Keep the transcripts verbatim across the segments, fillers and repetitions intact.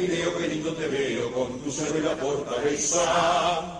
Montevideo, qué lindo te veo, con tu cerro y la fortaleza.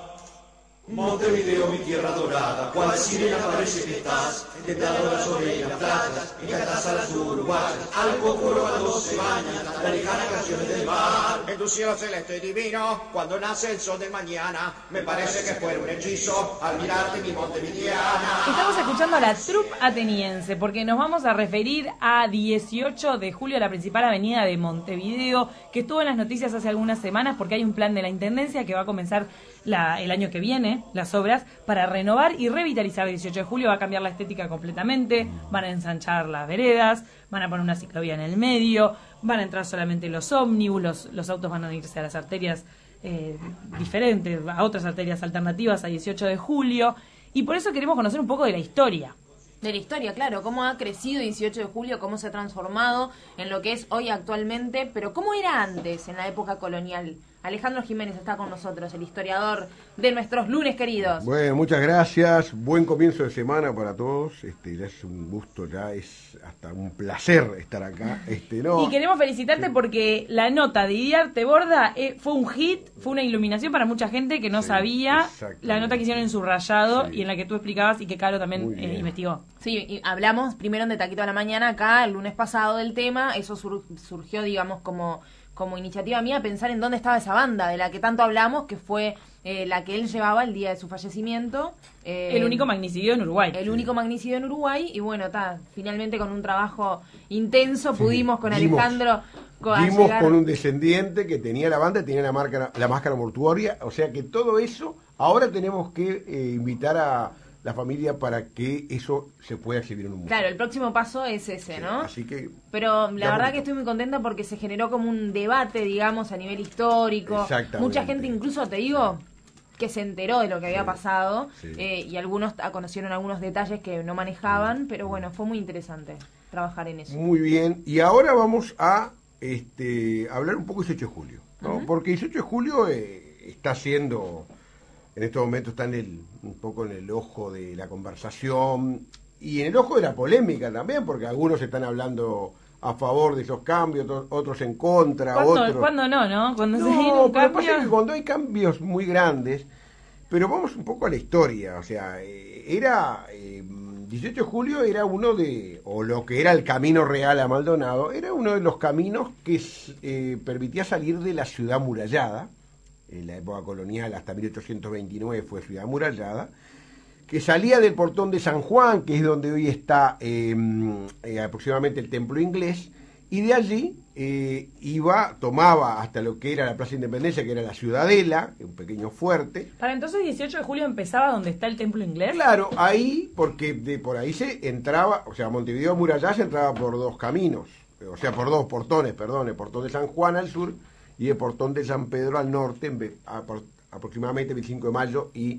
Montevideo, mi tierra dorada, cual sirena parece que estás, templando las orejas platas, y cantas a las uruguayas, al pocoro cuando se bañan, las lejanas canciones del mar. En tu cielo celeste y divino, cuando nace el sol de mañana, me parece que fue un hechizo al mirarte mi montevideana. Estamos escuchando a la troupe ateniense, porque nos vamos a referir a dieciocho de julio, la principal avenida de Montevideo, que estuvo en las noticias hace algunas semanas, porque hay un plan de la Intendencia que va a comenzar la, el año que viene, las obras, para renovar y revitalizar dieciocho de julio. Va a cambiar la estética completamente, van a ensanchar las veredas, van a poner una ciclovía en el medio, van a entrar solamente los ómnibus, los, los autos van a irse a las arterias eh, diferentes, a otras arterias alternativas a dieciocho de julio, y por eso queremos conocer un poco de la historia. De la historia, claro, cómo ha crecido dieciocho de julio, cómo se ha transformado en lo que es hoy actualmente, pero cómo era antes, en la época colonial. Alejandro Jiménez está con nosotros, el historiador de nuestros lunes queridos. Bueno, muchas gracias, buen comienzo de semana para todos, este, ya es un gusto, ya es hasta un placer estar acá. Este, no, y queremos felicitarte sí. porque la nota de Iriarte Borda eh, fue un hit, fue una iluminación para mucha gente que no sí, sabía la nota que hicieron en Subrayado sí. y en la que tú explicabas y que Caro también eh, investigó. Sí, y hablamos primero en De Taquito a la Mañana acá, el lunes pasado del tema, eso sur- surgió, digamos, como... como iniciativa mía, pensar en dónde estaba esa banda de la que tanto hablamos, que fue eh, la que él llevaba el día de su fallecimiento. Eh, el único magnicidio en Uruguay. El sí. único magnicidio en Uruguay, y bueno, ta, finalmente con un trabajo intenso sí. pudimos con Dimos, Alejandro... Vimos llegar... con un descendiente que tenía la banda, tenía la, marca, la máscara mortuoria, o sea que todo eso, ahora tenemos que eh, invitar a la familia para que eso se pueda exhibir en un museo. Claro, el próximo paso es ese, ¿no? Sí, así que... Pero la verdad bonito. que estoy muy contenta porque se generó como un debate, digamos, a nivel histórico. Mucha gente, incluso, te digo, que se enteró de lo que había sí, pasado sí. Eh, y algunos conocieron algunos detalles que no manejaban, sí. pero bueno, fue muy interesante trabajar en eso. Muy bien, y ahora vamos a este, hablar un poco del dieciocho de julio, ¿no? Uh-huh. Porque el dieciocho de julio eh, está siendo... En estos momentos está en el, un poco en el ojo de la conversación y en el ojo de la polémica también, porque algunos están hablando a favor de esos cambios, otros en contra, ¿Cuándo, otros... ¿Cuándo no, no? Cuando no, se viene un pero cambio... pasa que cuando hay cambios muy grandes, pero vamos un poco a la historia, o sea, eh, era... Eh, dieciocho de julio era uno de, o lo que era el camino real a Maldonado, era uno de los caminos que eh, permitía salir de la ciudad murallada. En la época colonial, hasta mil ochocientos veintinueve fue ciudad amurallada, que salía del portón de San Juan, que es donde hoy está eh, eh, aproximadamente el templo inglés, y de allí eh, iba, tomaba hasta lo que era la Plaza Independencia, que era la Ciudadela, un pequeño fuerte. Para entonces dieciocho de julio empezaba donde está el templo inglés. Claro, ahí, porque de por ahí se entraba, o sea, Montevideo amurallada se entraba por dos caminos, o sea, por dos portones, perdón, el portón de San Juan al sur, y el portón de San Pedro al norte, en, a, por, aproximadamente veinticinco de mayo y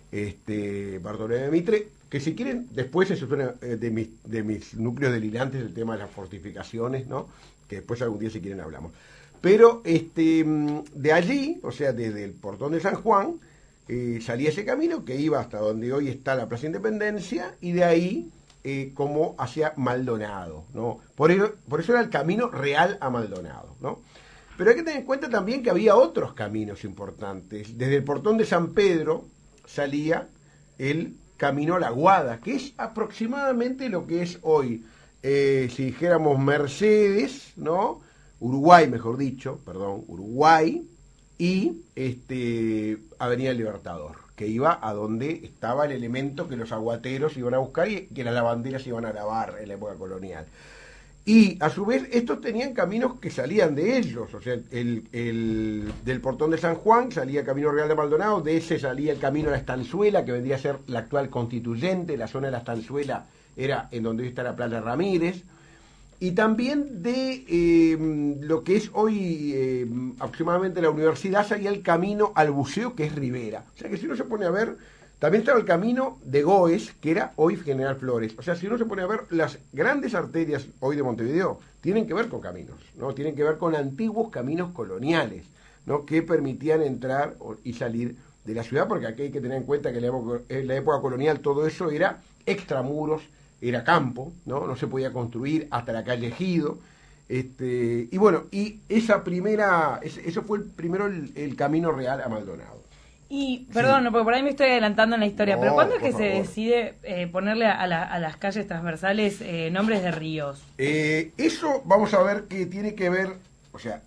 este Bartolomé de Mitre, que si quieren, después es una de mis, de mis núcleos delirantes el tema de las fortificaciones, ¿no? Que después algún día si quieren hablamos. Pero este de allí, o sea, desde el portón de San Juan, eh, salía ese camino que iba hasta donde hoy está la Plaza Independencia, y de ahí eh, como hacia Maldonado, ¿no? Por eso, por eso era el camino real a Maldonado, ¿no? Pero hay que tener en cuenta también que había otros caminos importantes. Desde el portón de San Pedro salía el camino a la Guada, que es aproximadamente lo que es hoy, eh, si dijéramos Mercedes, ¿no? Uruguay, mejor dicho, perdón, Uruguay, y este Avenida Libertador, que iba a donde estaba el elemento que los aguateros iban a buscar y que las lavanderas iban a lavar en la época colonial. Y a su vez estos tenían caminos que salían de ellos, o sea, el, el del portón de San Juan salía el Camino Real de Maldonado, de ese salía el camino a la Estanzuela, que vendría a ser la actual Constituyente, la zona de la Estanzuela era en donde hoy está la Playa Ramírez, y también de eh, lo que es hoy eh, aproximadamente la universidad salía el camino al buceo, que es Rivera. O sea que si uno se pone a ver, también estaba el camino de Goes, que era hoy General Flores. O sea, si uno se pone a ver, las grandes arterias hoy de Montevideo tienen que ver con caminos, ¿no? Tienen que ver con antiguos caminos coloniales, ¿no? Que permitían entrar y salir de la ciudad, porque aquí hay que tener en cuenta que en la época, en la época colonial todo eso era extramuros, era campo, ¿no? No se podía construir hasta la calle Ejido. Este, y bueno, y esa primera, ese, eso fue el primero el, el camino real a Maldonado. Y, perdón, sí. porque por ahí me estoy adelantando en la historia, No, pero ¿cuándo es que favor. se decide eh, ponerle a, la, a las calles transversales eh, nombres de ríos? Eh, eso vamos a ver que tiene que ver, o sea,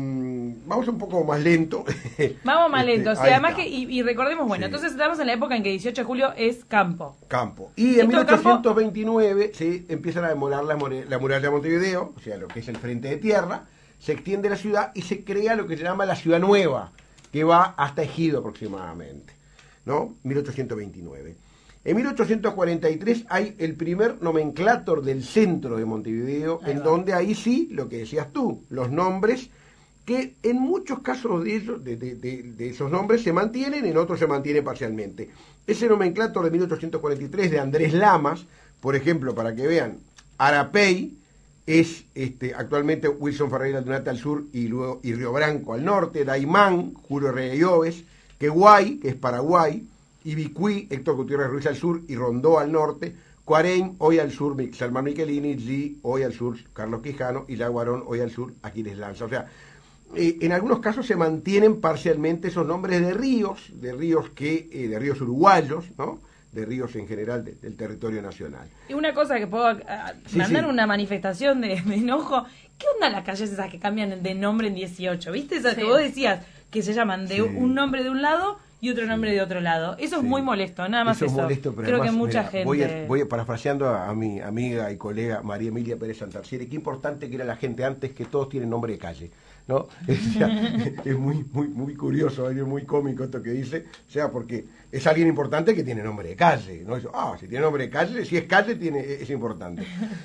en vamos un poco más lento. Vamos más lento, este, o sea, además está. que, y, y recordemos, bueno, Sí. entonces estamos en la época en que dieciocho de julio es campo. Campo. Y en mil ¿Esto ochocientos veintinueve se empiezan a demoler la, more- la muralla de Montevideo, o sea, lo que es el frente de tierra, se extiende la ciudad y se crea lo que se llama la Ciudad Nueva, que va hasta Ejido aproximadamente, ¿no? mil ochocientos veintinueve. En mil ochocientos cuarenta y tres hay el primer nomenclátor del centro de Montevideo, Ahí en va. donde ahí sí, lo que decías tú, los nombres que en muchos casos de, ellos, de, de, de, de esos nombres se mantienen, en otros se mantienen parcialmente. Ese nomenclátor de mil ochocientos cuarenta y tres de Andrés Lamas, por ejemplo, para que vean, Arapey es este, actualmente Wilson Ferreira Aldunate al sur y luego y Río Branco al norte, Daimán, Julio Reyoves, Queguay, que es Paraguay, Ibicuí, Héctor Gutiérrez Ruiz al sur y Rondó al norte, Cuarén, hoy al sur Salman Michelini, G, hoy al sur Carlos Quijano y Yaguarón, hoy al sur Aquiles Lanza. O sea, eh, en algunos casos se mantienen parcialmente esos nombres de ríos, de ríos que, eh, de ríos uruguayos, ¿no? De ríos en general de, del territorio nacional. Y una cosa que puedo uh, Sí, mandar sí. una manifestación de, de enojo. ¿Qué onda las calles esas que cambian de nombre en dieciocho? ¿Viste? Esas Sí. que vos decías que se llaman de Sí. un nombre de un lado y otro nombre de otro lado. Eso es Sí. muy molesto, nada más eso. Eso es molesto, pero Creo además, que mucha mira, gente... Voy, a, voy a- parafraseando a, a mi amiga y colega María Emilia Pérez Santarciere, qué importante que era la gente antes, que todos tienen nombre de calle, ¿no? O sea, es muy, muy, muy curioso, es muy cómico esto que dice, o sea, porque es alguien importante que tiene nombre de calle, ¿no? Eso, ah, si tiene nombre de calle, si es calle, tiene, es importante.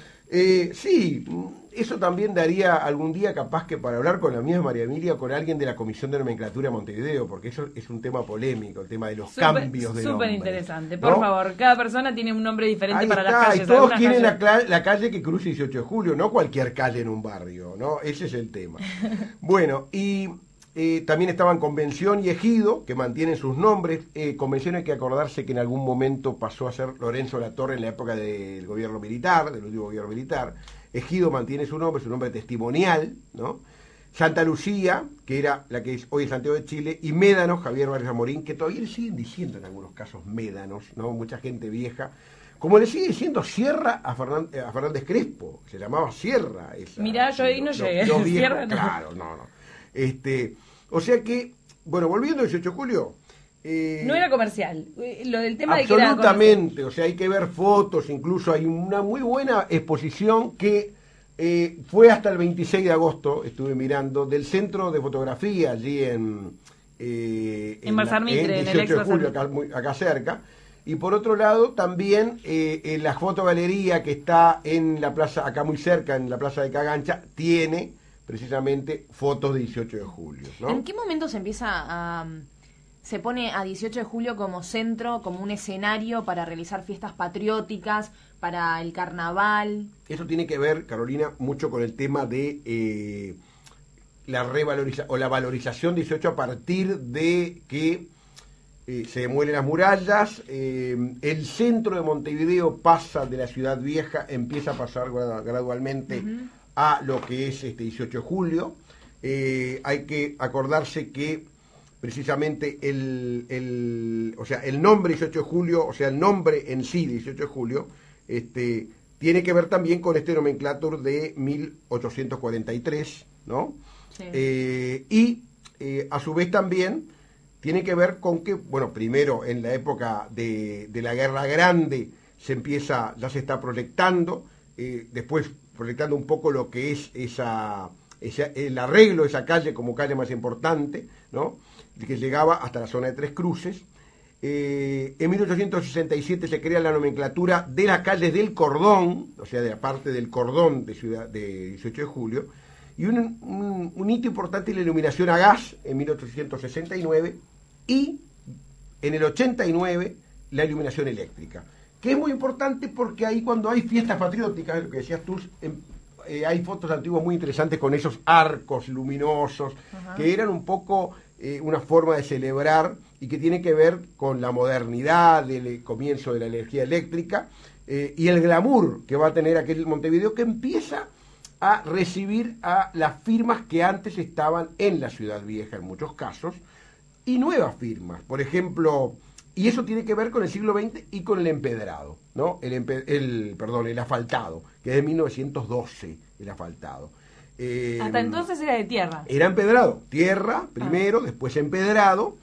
Eh, sí, eso también daría algún día capaz que para hablar con la misma María Emilia, con alguien de la Comisión de Nomenclatura de Montevideo, porque eso es un tema polémico, el tema de los Súper- cambios de Súper nombre. interesante. ¿no? Por favor, cada persona tiene un nombre diferente Ahí para está, las calles. y todos Algunas quieren calles- la, cla- la calle que cruce dieciocho de julio, no cualquier calle en un barrio, ¿no? Ese es el tema. Bueno, y eh, también estaban Convención y Ejido, que mantienen sus nombres. Eh, Convención hay que acordarse que en algún momento pasó a ser Lorenzo Latorre en la época del gobierno militar, del último gobierno militar. Ejido mantiene su nombre, su nombre testimonial, ¿no? Santa Lucía, que era la que es hoy es Santiago de Chile, y Médanos, Javier Vargas Amorín, que todavía le siguen diciendo en algunos casos Médanos, ¿no? Mucha gente vieja. Como le sigue diciendo Sierra a, Fernan- a Fernández Crespo, se llamaba Sierra. Esa, Mirá, yo ahí no los- llegué. los viejos, Sierra no. claro, no, no. Este, o sea que, bueno, volviendo al dieciocho de julio. eh, No era comercial. Eh, Lo del tema de que era comercial. absolutamente, o sea, hay que ver fotos, incluso hay una muy buena exposición que eh, fue hasta el veintiséis de agosto, estuve mirando, del Centro de Fotografía allí en... Eh, En Balsar la- Mitre, en el dieciocho ex de Balsar julio, Mitre. acá, muy- acá cerca. Y por otro lado, también eh, en la fotogalería que está en la plaza, acá muy cerca, en la plaza de Cagancha, tiene precisamente fotos de dieciocho de julio, ¿no? ¿En qué momento se empieza a... se pone a dieciocho de julio como centro, como un escenario para realizar fiestas patrióticas, para el carnaval? Eso tiene que ver, Carolina, mucho con el tema de eh, la revalorización o la valorización dieciocho a partir de que eh, se demuelen las murallas, eh, el centro de Montevideo pasa de la ciudad vieja, empieza a pasar gra- gradualmente uh-huh. a lo que es este dieciocho de julio. Eh, hay que acordarse que precisamente el, el, o sea, el nombre dieciocho de julio, o sea, el nombre en sí de dieciocho de julio, este, tiene que ver también con este nomenclátor de mil ochocientos cuarenta y tres, ¿no? Sí. Eh, y eh, a su vez también tiene que ver con que, bueno, primero en la época de, de la Guerra Grande se empieza, ya se está proyectando, eh, después proyectando un poco lo que es esa, esa, el arreglo de esa calle como calle más importante, ¿no? Que llegaba hasta la zona de Tres Cruces. Eh, en mil ochocientos sesenta y siete se crea la nomenclatura de las calles del cordón, o sea, de la parte del cordón de, ciudad, de dieciocho de julio, y un, un, un hito importante es la iluminación a gas en mil ochocientos sesenta y nueve, y en el ochenta y nueve la iluminación eléctrica, que es muy importante porque ahí cuando hay fiestas patrióticas, lo que decías tú, en, eh, hay fotos antiguas muy interesantes con esos arcos luminosos, uh-huh. que eran un poco eh, una forma de celebrar y que tiene que ver con la modernidad del comienzo de la energía eléctrica eh, y el glamour que va a tener aquel Montevideo que empieza a recibir a las firmas que antes estaban en la Ciudad Vieja en muchos casos, y nuevas firmas, por ejemplo, y eso tiene que ver con el siglo veinte y con el empedrado, ¿no? El, empe el perdón, el asfaltado, que es de mil novecientos doce, el asfaltado. Eh, Hasta entonces era de tierra. Era empedrado, tierra primero, ah. después empedrado.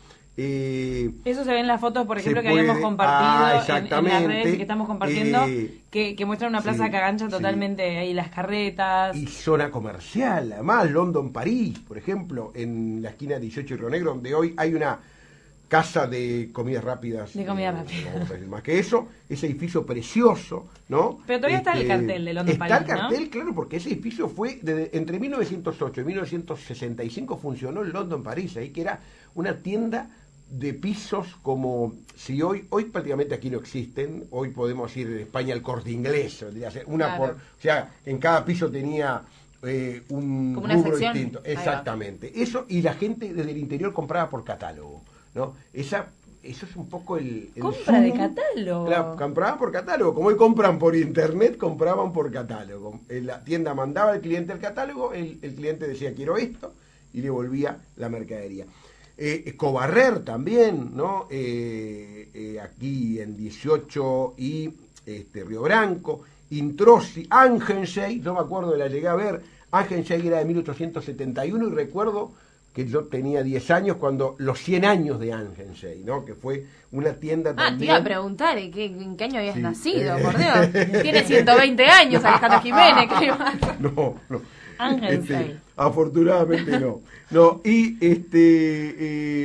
Eh, Eso se ve en las fotos, por ejemplo, que puede, habíamos compartido ah, en, en las redes que estamos compartiendo, eh, que, que muestran una plaza sí, Cagancha totalmente sí. ahí, las carretas. Y zona comercial, además, London, París, por ejemplo, en la esquina dieciocho y Río Negro, donde hoy hay una casa de comidas rápidas. De comidas rápidas. No vamos a decir más que eso, ese edificio precioso, ¿no? Pero todavía este, está el cartel de London, París, Está el cartel, ¿no? claro, porque ese edificio fue, desde, entre mil novecientos ocho y mil novecientos sesenta y cinco funcionó el London, París, ahí que era una tienda de pisos como si hoy, hoy prácticamente aquí no existen, hoy podemos ir en España al Corte Inglés, una claro. por, o sea, en cada piso tenía eh, un como una rubro sección distinto, exactamente, eso, y la gente desde el interior compraba por catálogo, ¿no? Esa, eso es un poco el, el compra zoom, de catálogo, claro, compraban por catálogo, como hoy compran por internet, compraban por catálogo, la tienda mandaba al cliente el catálogo, el, el cliente decía quiero esto, y le volvía la mercadería. Eh, Cobarrer también, ¿no? Eh, eh, aquí en dieciocho y este, Río Branco, Introsi, Angensey, no me acuerdo, la llegué a ver, Angensey era de mil ochocientos setenta y uno y recuerdo que yo tenía diez años cuando los cien años de Angensey, ¿no? Que fue una tienda también... Ah, te iba a preguntar, ¿en qué, en qué año habías sí. nacido, por Dios? Tiene ciento veinte años Alejandro Jiménez, creo. No, no. Este, afortunadamente no. No, y este... Eh,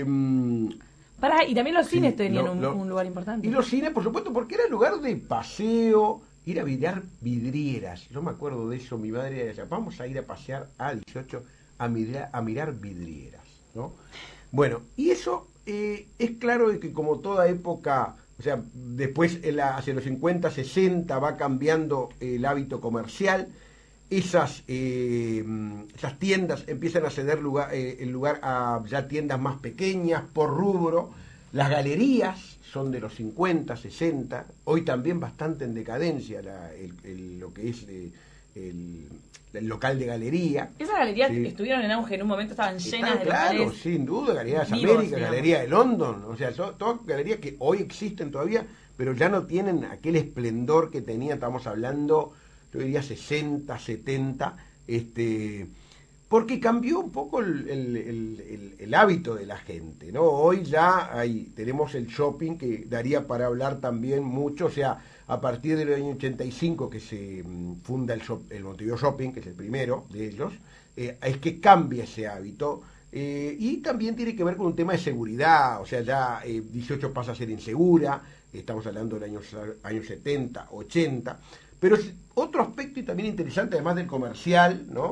Pará, y también los cines sí, tenían no, un, no. un lugar importante. Y los cines, por supuesto, porque era lugar de paseo, ir a mirar vidrieras. Yo me acuerdo de eso, mi madre decía, vamos a ir a pasear al dieciocho a mirar, a mirar vidrieras, ¿no? Bueno, y eso eh, es claro de que como toda época, o sea, después en la, hacia los cincuenta, sesenta va cambiando el hábito comercial. Esas, eh, esas tiendas empiezan a ceder lugar, eh, el lugar a ya tiendas más pequeñas por rubro. Las galerías son de los cincuenta, sesenta, hoy también bastante en decadencia la, el, el, lo que es eh, el, el local de galería. Esas galerías sí. estuvieron en auge en un momento, estaban llenas Están, de claro, locales. Sin duda, Galerías vivos, América, digamos. Galería de London, o sea, todas to, galerías que hoy existen todavía, pero ya no tienen aquel esplendor que tenía, estamos hablando... yo diría sesenta, setenta, este, porque cambió un poco el, el, el, el hábito de la gente, ¿no? Hoy ya hay, tenemos el shopping que daría para hablar también mucho, o sea, a partir del año ochenta y cinco que se funda el, shop, el Montevideo Shopping, que es el primero de ellos, eh, es que cambia ese hábito, eh, y también tiene que ver con un tema de seguridad, o sea, ya eh, dieciocho pasa a ser insegura, estamos hablando del año, años setenta, ochenta, pero otro aspecto y también interesante, además del comercial, ¿no?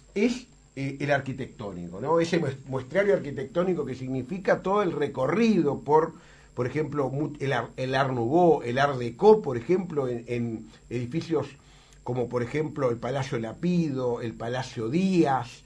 Es eh, el arquitectónico, ¿no? Ese muestrario arquitectónico que significa todo el recorrido por, por ejemplo, el, el Art Nouveau, el Art Deco, por ejemplo, en, en edificios como, por ejemplo, el Palacio Lapido, el Palacio Díaz.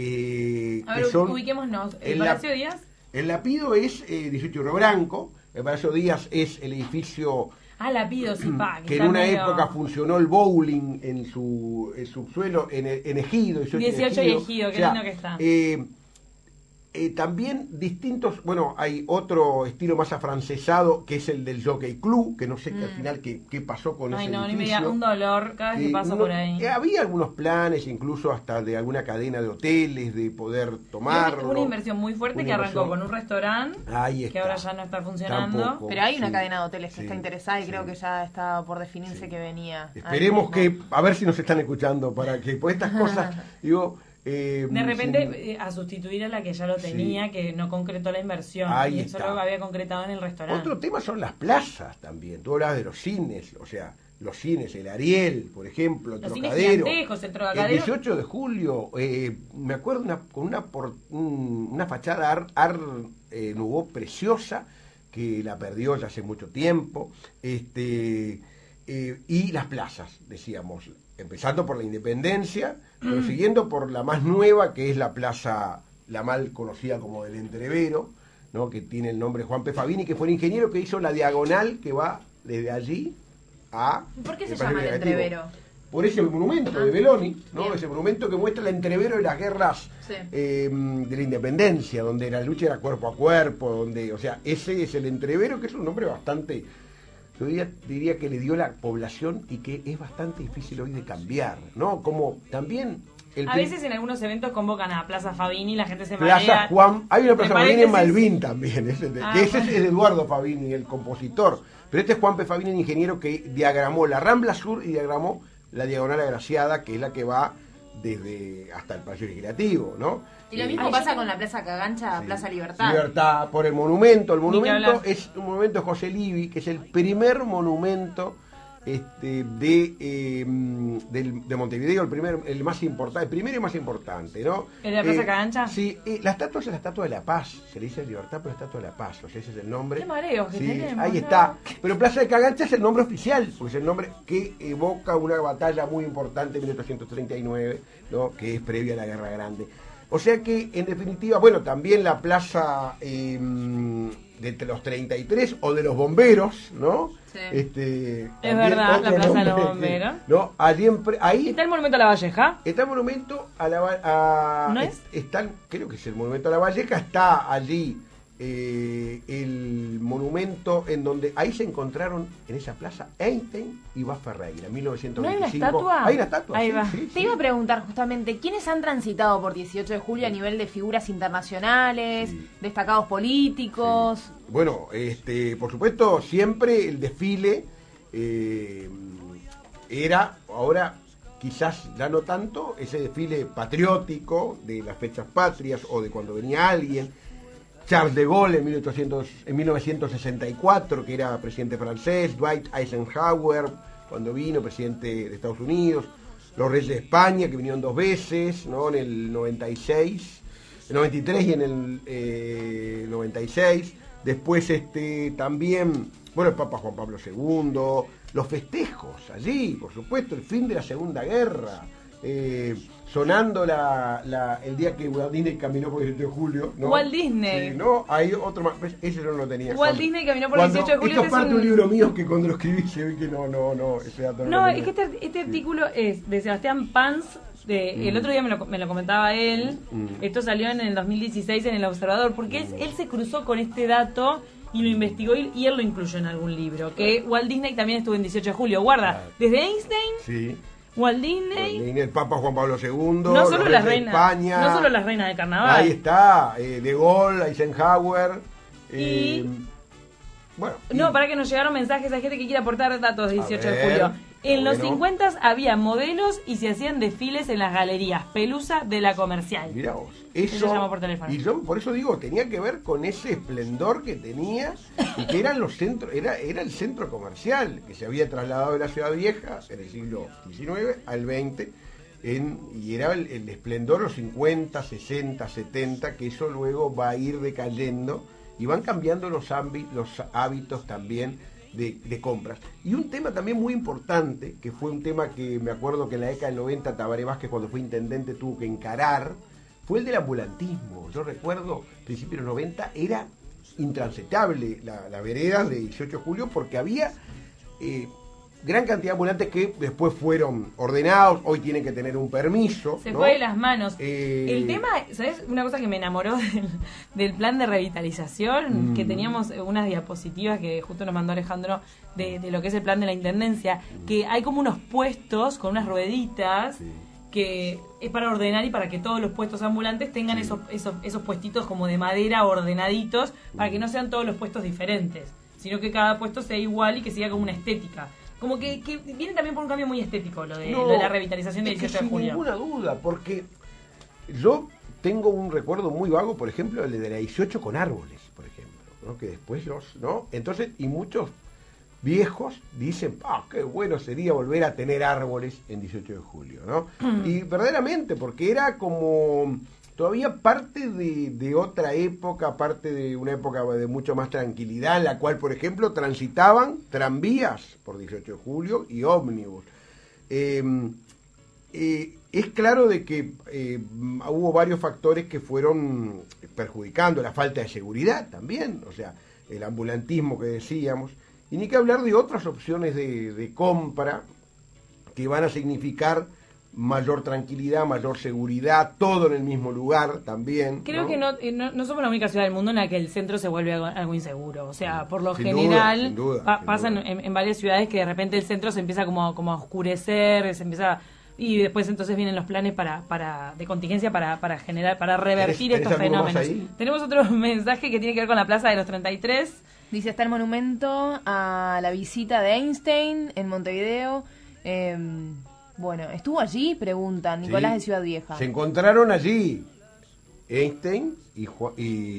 Eh, A ver, que son, ubiquémonos. ¿El Palacio Díaz? El Lapido es eh, dieciocho Río Branco, el Palacio Díaz es el edificio... Ah, Lapido, sí, pa, que, que en una medio... época funcionó el bowling en su el subsuelo, en, en Ejido. dieciocho y Ejido, qué o sea, lindo que está. Eh, eh, también distintos, bueno, hay otro estilo más afrancesado, que es el del Jockey Club, que no sé mm. al final qué, qué pasó con Ay, ese no, edificio. Ni me da un dolor cada vez que, que paso no, por ahí. Eh, había algunos planes, incluso hasta de alguna cadena de hoteles, de poder tomarlo. Una inversión muy fuerte que arrancó con un restaurante, que ahora ya no está funcionando. Tampoco, Pero hay una sí, cadena de hoteles que sí, está interesada y sí. creo que ya está por definirse sí. que venía. Esperemos que, a ver si nos están escuchando, para que por estas cosas, digo... Eh, de repente sí. eh, a sustituir a la que ya lo tenía, sí. que no concretó la inversión. Ahí y eso está. Lo había concretado en el restaurante. Otro tema son las plazas también. Tú hablabas de los cines, o sea, los cines, el Ariel, por ejemplo, el los Trocadero. Cines el Trocadero. El dieciocho de julio, eh, me acuerdo una, con una, por, un, una fachada Art, Art eh, Nouveau preciosa, que la perdió ya hace mucho tiempo. Este, eh, y las plazas, decíamos, empezando por la Independencia, pero siguiendo por la más nueva, que es la plaza, la mal conocida como del Entrevero, ¿no? Que tiene el nombre Juan P. Fabini, que fue el ingeniero que hizo la diagonal que va desde allí a... ¿Por qué se llama el Entrevero? por ese monumento de Belloni, ¿no? Bien. Ese monumento que muestra el entrevero de las guerras sí. eh, de la independencia, donde la lucha era cuerpo a cuerpo, donde, o sea, ese es el entrevero, que es un nombre bastante, yo diría, diría que le dio la población y que es bastante difícil hoy de cambiar, ¿no? Como también... El a veces en algunos eventos convocan a Plaza Fabini y la gente se Plaza marea. Juan, hay una Plaza Fabini en Malvin también, ese, ah, que ese bueno. es Eduardo Fabini, el compositor, pero este es Juan P. Fabini, el ingeniero que diagramó la Rambla Sur y diagramó la Diagonal Agraciada, que es la que va desde hasta el Palacio Legislativo, ¿no? Y lo mismo eh, pasa con la Plaza Cagancha, sí. Plaza Libertad. Libertad, por el monumento, el monumento es un monumento de José Livi, que es el primer monumento Este, de, eh, de, de Montevideo, el primer, el más importante, el primero y más importante, ¿no? ¿En la Plaza eh, Cagancha? Sí, eh, la estatua es la Estatua de la Paz, se le dice Libertad, pero Estatua de la Paz, o sea, ese es el nombre. Qué mareo que sí, tenemos, ahí ¿no? está. Pero Plaza de Cagancha es el nombre oficial, porque es el nombre que evoca una batalla muy importante en mil ochocientos treinta y nueve, ¿no? Que es previa a la Guerra Grande. O sea que, en definitiva, bueno, también la plaza eh, de los treinta y tres o de los bomberos, ¿no? Sí. Este, es verdad, la plaza de los bomberos. ¿No? Allí en, ahí ¿Está el monumento a la Valleja? Está el monumento a la a, ¿No es? Está, creo que es el monumento a la Valleja, está allí eh, el monumento en donde ahí se encontraron en esa plaza Einstein y Vaz Ferreira en mil novecientos veinticinco. ¿No hay una estatua? Hay una estatua. Ahí sí, va. Sí, Te sí. iba a preguntar justamente, ¿quiénes han transitado por dieciocho de julio a nivel de figuras internacionales, sí. destacados políticos? Sí. Bueno, este, por supuesto, siempre el desfile eh, era, ahora quizás ya no tanto, ese desfile patriótico de las fechas patrias o de cuando venía alguien. Charles de Gaulle en, mil ochocientos, en mil novecientos sesenta y cuatro, que era presidente francés, Dwight Eisenhower, cuando vino, presidente de Estados Unidos, los reyes de España, que vinieron dos veces, ¿no? En el noventa y seis, en el noventa y tres y en el eh, noventa y seis. Después este también, bueno, el Papa Juan Pablo segundo, los festejos allí, por supuesto, el fin de la Segunda Guerra, eh, sonando la, la, el día que Walt Disney caminó por el dieciocho de julio, ¿no? Walt Disney. Sí, no, hay otro más, ese yo no lo tenía. Walt cuando, Disney caminó por el dieciocho de julio. Esto es parte de un libro mío que cuando lo escribí se ve que no, no, no, ese dato no. No, lo es que este, este artículo es de Sebastián Pans. De, mm. El otro día me lo, me lo comentaba él. Mm. Esto salió en el dos mil dieciséis en El Observador, porque mm. él, él se cruzó con este dato y lo investigó y, y él lo incluyó en algún libro. Que Walt Disney también estuvo en dieciocho de julio. Guarda, claro. Desde Einstein. Sí. Walt Disney, Walt Disney, el Papa Juan Pablo segundo, no solo las reinas, España, no solo las reinas de carnaval. Ahí está, eh, De Gaulle, Eisenhower. Eh, y bueno. No, y... para que nos llegaron mensajes, hay gente que quiere aportar datos de dieciocho de julio. En bueno. los cincuenta había modelos y se hacían desfiles en las galerías Pelusa de la Comercial. Mirá vos, eso, eso llamó por teléfono. Y yo por eso digo, tenía que ver con ese esplendor que tenía y que eran los centros, era, era el centro comercial que se había trasladado de la Ciudad Vieja en el siglo diecinueve al veinte en, y era el, el esplendor los cincuenta, sesenta, setenta, que eso luego va a ir decayendo y van cambiando los, ámbitos, los hábitos también De, de compras. Y un tema también muy importante, que fue un tema que me acuerdo que en la década del noventa Tabaré Vázquez, cuando fue intendente, tuvo que encarar, fue el del ambulantismo. Yo recuerdo, principios de los noventa, era intransitable la, la vereda de dieciocho de julio porque había eh, gran cantidad de ambulantes que después fueron ordenados, hoy tienen que tener un permiso. Se ¿no? fue de las manos. Eh... El tema, ¿sabes? Una cosa que me enamoró del, del plan de revitalización, mm. que teníamos unas diapositivas que justo nos mandó Alejandro de, de lo que es el plan de la Intendencia, mm. que hay como unos puestos con unas rueditas, sí. que es para ordenar y para que todos los puestos ambulantes tengan sí. esos, esos, esos puestitos como de madera ordenaditos, para que no sean todos los puestos diferentes, sino que cada puesto sea igual y que siga como una estética. Como que, que viene también por un cambio muy estético lo de, no, lo de la revitalización del dieciocho de julio. Sin ninguna duda, porque yo tengo un recuerdo muy vago, por ejemplo, el de la dieciocho con árboles, por ejemplo, ¿no? Que después los, ¿no? Entonces, y muchos viejos dicen, ah, qué bueno sería volver a tener árboles en dieciocho de julio, ¿no? Mm. Y verdaderamente, porque era como todavía parte de, de otra época, parte de una época de mucho más tranquilidad, en la cual, por ejemplo, transitaban tranvías por dieciocho de julio y ómnibus. Eh, eh, es claro de que eh, hubo varios factores que fueron perjudicando, la falta de seguridad también, o sea, el ambulantismo que decíamos, y ni que hablar de otras opciones de, de compra que van a significar mayor tranquilidad, mayor seguridad, todo en el mismo lugar también. Creo ¿no? que no, no, no somos la única ciudad del mundo en la que el centro se vuelve algo, algo inseguro. O sea, por lo sin general duda, sin duda, pa, sin pasan duda. En, en varias ciudades que de repente el centro se empieza como, como a oscurecer, se empieza y después entonces vienen los planes para, para de contingencia para, para generar, para revertir ¿Tenés- estos tenés algo más fenómenos. ahí? Tenemos otro mensaje que tiene que ver con la Plaza de los treinta y tres. Dice, está el monumento a la visita de Einstein en Montevideo. Eh, bueno, ¿estuvo allí? Preguntan. Nicolás Sí. de Ciudad Vieja. Se encontraron allí Einstein y, Ju-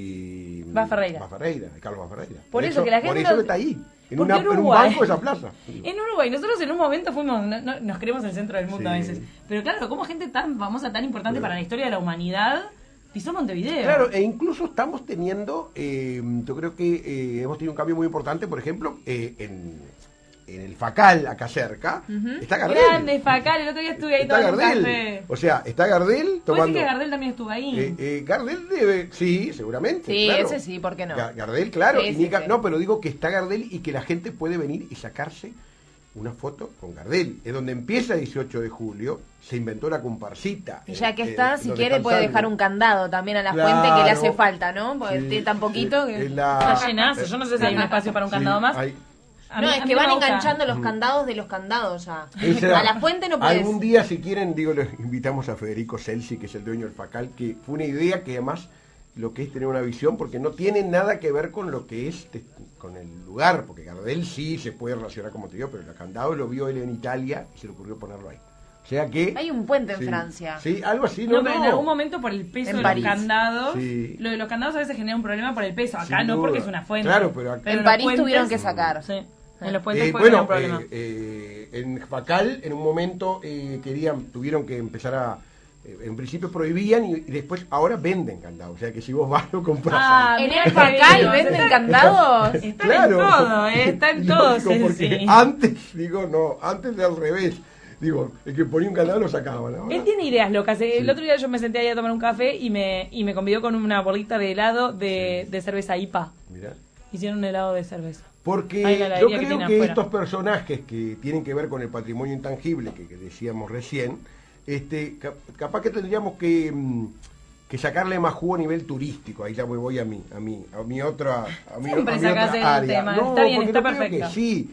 y Bas Ferreira. Bas Ferreira, Carlos Bas Ferreira. Por eso que la gente Por eso no- que está ahí, en, Porque una, en un Uruguay- banco de esa plaza. En Uruguay, nosotros en un momento fuimos, no- no- nos creemos el centro del mundo Sí. a veces. Pero claro, como gente tan famosa, tan importante Claro. para la historia de la humanidad, pisó Montevideo. Claro, e incluso estamos teniendo, eh, yo creo que eh, hemos tenido un cambio muy importante, por ejemplo, eh, en, en el Facal, acá cerca, está Gardel. Grande, Facal, el otro día estuve ahí Está tomando un Gardel. café. O sea, está Gardel ¿Puede tomando... decir que Gardel también estuvo ahí? Eh, eh, Gardel debe, sí, seguramente. Sí, claro. ese sí, ¿por qué no? Ga- Gardel, claro. Sí, y sí, Nica- sí. No, pero digo que está Gardel y que la gente puede venir y sacarse una foto con Gardel. Es donde empieza el dieciocho de julio, se inventó la comparsita. Y ya eh, que eh, está, si donde quiere está puede el dejar salmo. un candado también a la Claro. fuente que le hace falta, ¿no? Porque Sí, tiene tan poquito sí, que... es la- Está llenazo, yo no sé si hay un espacio para un Sí, candado más. hay- A No, mí- es a mí que no van me gusta. enganchando los candados de los candados ya. Esa- A la fuente no puedes. Algún día, si quieren, digo, les invitamos a Federico Celsi, que es el dueño del Facal, que fue una idea que además lo que es tener una visión, porque no tiene nada que ver con lo que es te- con el lugar, porque Gardel sí se puede relacionar como te digo, pero el candado lo vio él en Italia y se le ocurrió ponerlo ahí. O sea que... Hay un puente en sí, Francia. Sí, algo así, ¿no? No, pero en no. algún momento por el peso En de París. los candados, Sí. lo de los candados a veces genera un problema por el peso. Acá Sin no duda. porque es una fuente. Claro, pero acá- En los París puentes- tuvieron que sacar. Sí, en los puentes Eh, puede bueno, tener un problema. eh, eh, en Facal en un momento eh, querían, tuvieron que empezar a, eh, en principio prohibían y, y después ahora venden candados, o sea que si vos vas lo compras. Ah, ahí. En mirá el qué Facal bien, venden está- candados. Están en todo, eh, está en todo, Lógico, porque Celsi. antes, digo, no, antes de al revés, digo, el que ponía un candado lo sacaban. Ahora- Él tiene ideas locas. El Sí. otro día yo me senté ahí a tomar un café y me, y me convidó con una bolita de helado de, de cerveza I P A. Mirá. Hicieron un helado de cerveza. Porque Ahí la yo heladería que creo tiene que, afuera. estos personajes que tienen que ver con el patrimonio intangible que, que decíamos recién, este, cap- capaz que tendríamos que, mm, que sacarle más jugo a nivel turístico. Ahí ya me voy a mí, a mí, a mi otra, a mi, Siempre a mi sacás otra el área. tema. No, Está bien, porque está no creo perfecto. que sí.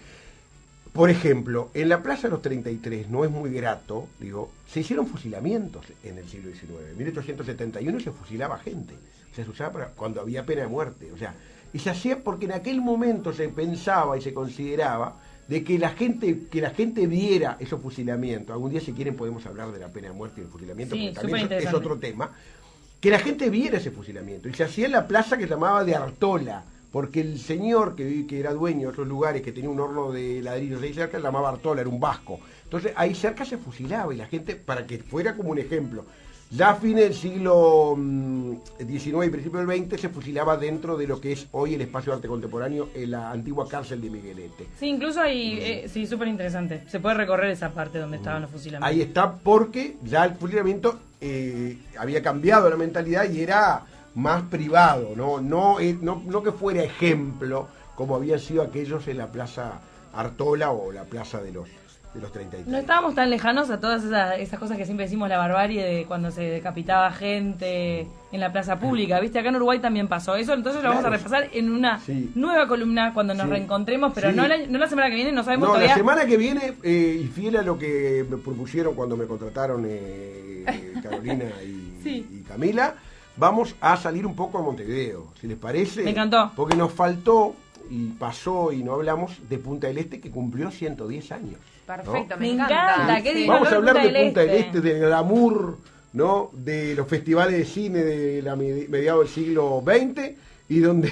Por ejemplo, en la Plaza de los treinta y tres no es muy grato, digo, se hicieron fusilamientos en el siglo diecinueve. En mil ochocientos setenta y uno se fusilaba gente. Se usaba para cuando había pena de muerte. O sea, y se hacía porque en aquel momento se pensaba y se consideraba de que la gente que la gente viera esos fusilamientos. Algún día si quieren podemos hablar de la pena de muerte y el fusilamiento, Sí, porque también es, es superinteresante. otro tema. Que la gente viera ese fusilamiento. Y se hacía en la plaza que se llamaba de Artola, porque el señor que, vi- que era dueño de esos lugares, que tenía un horno de ladrillos ahí cerca, se llamaba Artola, era un vasco. Entonces ahí cerca se fusilaba y la gente, para que fuera como un ejemplo, ya a fines del siglo mm, diecinueve y principio del veinte se fusilaba dentro de lo que es hoy el espacio de arte contemporáneo, en la antigua cárcel de Miguelete. Sí, incluso hay, eh, sí, súper interesante. Se puede recorrer esa parte donde estaban los fusilamientos. Ahí está, porque ya el fusilamiento eh, había cambiado la mentalidad y era más privado, no, no, eh, no, no que fuera ejemplo como habían sido aquellos en la Plaza Artola o la Plaza de los, de los treinta y tres. No estábamos tan lejanos a todas esas, esas cosas que siempre decimos, la barbarie de cuando se decapitaba gente en la plaza pública, ¿viste? Acá en Uruguay también pasó eso, entonces lo vamos a Claro. repasar en una Sí. nueva columna cuando nos Sí. reencontremos, pero Sí. no, la, no la semana que viene, no sabemos No, todavía. la semana que viene, eh, y fiel a lo que me propusieron cuando me contrataron eh, Carolina y, Sí. y Camila, vamos a salir un poco a Montevideo, si les parece. Me encantó. Porque nos faltó, y pasó, y no hablamos, de Punta del Este, que cumplió ciento diez años. ¿no? Perfecto, Me me, encanta, qué Sí. divino. Vamos a hablar Punta de del Punta del Este. Este, del glamour, ¿no? De los festivales de cine de la medi- mediados del siglo veinte, y donde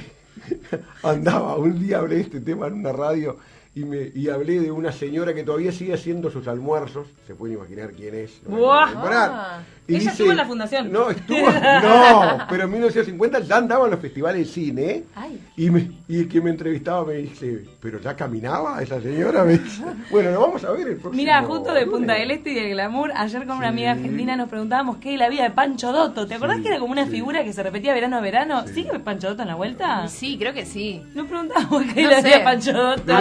andaba, un día hablé de este tema en una radio, y, me, y hablé de una señora que todavía sigue haciendo sus almuerzos, se pueden imaginar quién es. no me voy a ¡Buah! nombrar. Ah. Y Ella estuvo en la fundación. No, estuvo, no, pero en mil novecientos cincuenta ya andaba en los festivales de cine, Ay. y, me, y el que me entrevistaba me dice, ¿pero ya caminaba esa señora? Me dice, bueno, lo vamos a ver el próximo Mira, justo de Punta lunes. del Este y del glamour, ayer con una Sí. amiga argentina nos preguntábamos qué es la vida de Pancho Dotto. ¿Te acordás Sí, que era como una sí. figura que se repetía verano a verano? Sí. ¿Sigue Pancho Dotto en la vuelta? Sí, creo que sí. Nos preguntábamos qué es No la sé. vida de Pancho Dotto. Pero- Averiguamos.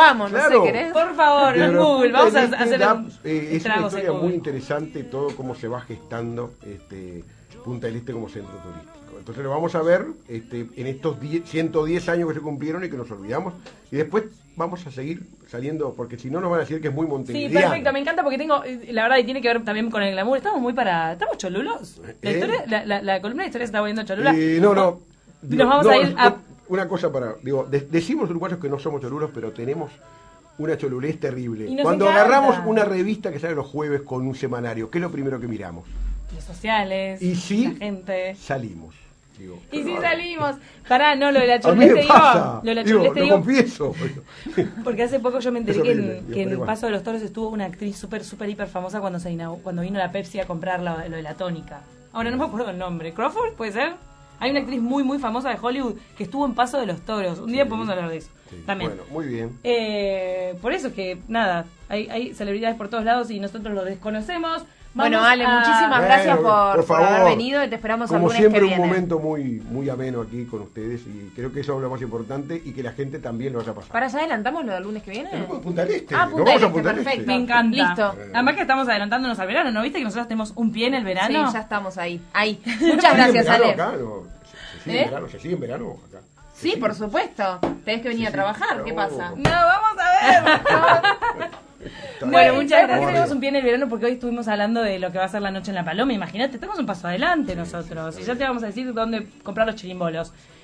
buscamos, claro. no sé, ¿querés? Por favor, en Google, vamos a hacer da, un eh, Es una tragos en historia Google. muy interesante todo cómo se va gestando este, Punta del Este como centro turístico. Entonces lo vamos a ver este, en estos diez, ciento diez años que se cumplieron y que nos olvidamos. Y después vamos a seguir saliendo, porque si no nos van a decir que es muy Sí, montevideano. perfecto, me encanta porque tengo, eh, la verdad, y tiene que ver también con el glamour. Estamos muy para. ¿Estamos cholulos? La, ¿Eh? historia, la, la, la columna de historia se está volviendo cholula. Eh, no, no. Digo, Nos vamos no, a ir a. no, una cosa para. Digo, de- decimos los uruguayos que no somos cholulos, pero tenemos una cholulez terrible. Y nos Cuando encanta. agarramos una revista que sale los jueves con un semanario, ¿qué es lo primero que miramos? Redes sociales, Y sí, la gente. salimos. Digo, Y si pero- salimos. Pará, no, lo de la A mí cholulez me te digo. pasa. Lo de la Digo, cholulez te lo digo. confieso. Porque hace poco yo me enteré Es que horrible, en, digo, que en pero el igual. Paso de los Toros estuvo una actriz súper, súper, hiper famosa cuando se inauguró- cuando vino la Pepsi a comprar lo, lo de la tónica. Ahora no me acuerdo el nombre. ¿Crawford? ¿Puede ser? Hay una actriz muy, muy famosa de Hollywood que estuvo en Paso de los Toros. Un día Sí, podemos hablar de eso. sí. También. Bueno, muy bien. Eh, por eso es que, nada, hay, hay celebridades por todos lados y nosotros lo desconocemos. Bueno, Vamos Ale, a- muchísimas Bueno, gracias por, por por favor. haber venido y te esperamos el Como lunes siempre, que un viene. momento muy, muy ameno aquí con ustedes y creo que eso es lo más importante y que la gente también lo haya pasado. ¿Para allá adelantamos lo del lunes que viene? El grupo de Punta del Este. Ah, Nos Punta vamos del a Este, Punta del perfecto. Este. Me encanta. Listo. Además que estamos adelantándonos al verano, ¿no viste que nosotros tenemos un pie en el verano? Sí, ya estamos ahí. Ahí. ¿Se Muchas sigue en gracias, verano Ale. acá? No, ¿Se, se sigue ¿Eh? en verano? ¿Se sigue en verano acá? Sí, por supuesto. Tenés que venir Sí, a sí. trabajar. ¿Qué No. pasa? No, vamos a ver. Está Bueno, bien. muchas gracias. Vamos Tenemos arriba. un pie en el verano porque hoy estuvimos hablando de lo que va a ser la noche en la Paloma. Imagínate, estamos un paso adelante nosotros. Y ya te vamos a decir dónde comprar los chirimbolos.